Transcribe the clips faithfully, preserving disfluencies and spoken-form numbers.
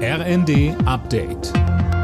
R N D Update.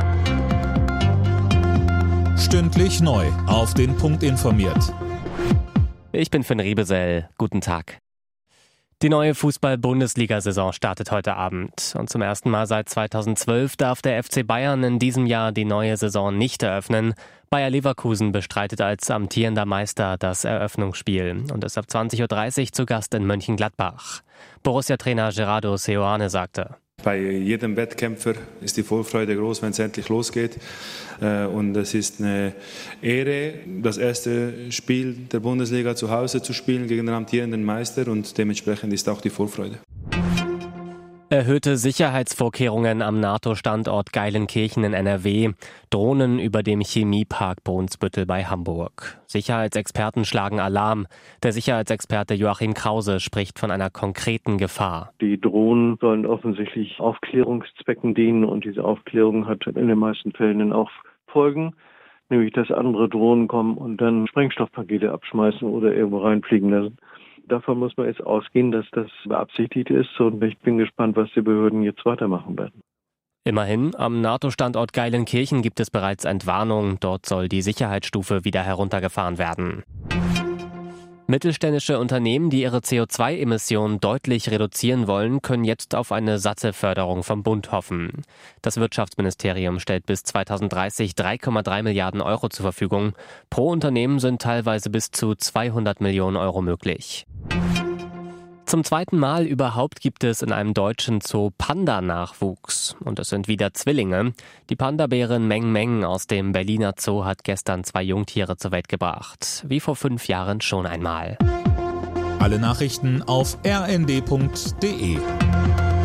Stündlich neu auf den Punkt informiert. Ich bin Finn Riebesell. Guten Tag. Die neue Fußball-Bundesliga-Saison startet heute Abend. Und zum ersten Mal seit zweitausendzwölf darf der F C Bayern in diesem Jahr die neue Saison nicht eröffnen. Bayer Leverkusen bestreitet als amtierender Meister das Eröffnungsspiel und ist ab zwanzig Uhr dreißig zu Gast in Mönchengladbach. Borussia-Trainer Gerardo Seoane sagte: Bei jedem Wettkämpfer ist die Vorfreude groß, wenn es endlich losgeht. Und es ist eine Ehre, das erste Spiel der Bundesliga zu Hause zu spielen gegen den amtierenden Meister, und dementsprechend ist auch die Vorfreude. Erhöhte Sicherheitsvorkehrungen am NATO-Standort Geilenkirchen in N R W, Drohnen über dem Chemiepark Brunsbüttel bei Hamburg. Sicherheitsexperten schlagen Alarm. Der Sicherheitsexperte Joachim Krause spricht von einer konkreten Gefahr. Die Drohnen sollen offensichtlich Aufklärungszwecken dienen, und diese Aufklärung hat in den meisten Fällen dann auch Folgen, nämlich dass andere Drohnen kommen und dann Sprengstoffpakete abschmeißen oder irgendwo reinfliegen lassen. Davon muss man jetzt ausgehen, dass das beabsichtigt ist, und ich bin gespannt, was die Behörden jetzt weitermachen werden. Immerhin, am NATO-Standort Geilenkirchen gibt es bereits Entwarnung. Dort soll die Sicherheitsstufe wieder heruntergefahren werden. Mittelständische Unternehmen, die ihre C O zwei Emissionen deutlich reduzieren wollen, können jetzt auf eine satte Förderung vom Bund hoffen. Das Wirtschaftsministerium stellt bis zweitausenddreißig drei Komma drei Milliarden Euro zur Verfügung. Pro Unternehmen sind teilweise bis zu zweihundert Millionen Euro möglich. Zum zweiten Mal überhaupt gibt es in einem deutschen Zoo Panda-Nachwuchs. Und es sind wieder Zwillinge. Die Panda-Bärin Meng Meng aus dem Berliner Zoo hat gestern zwei Jungtiere zur Welt gebracht. Wie vor fünf Jahren schon einmal. Alle Nachrichten auf r n d punkt d e.